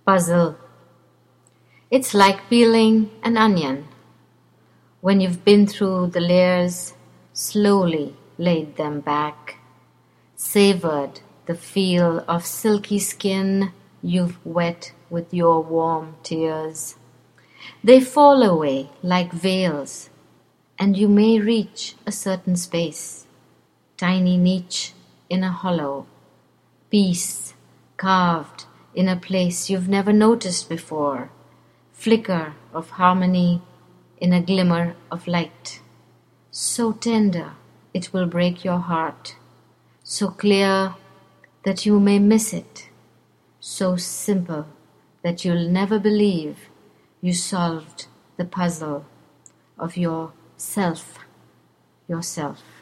Puzzle. It's like peeling an onion. When you've been through the layers, slowly laid them back, savored the feel of silky skin you've wet with your warm tears. They fall away like veils, and you may reach a certain space, tiny niche in a hollow, peace carved in a place you've never noticed before, flicker of harmony in a glimmer of light. So tender it will break your heart, so clear that you may miss it, so simple that you'll never believe you solved the puzzle of yourself.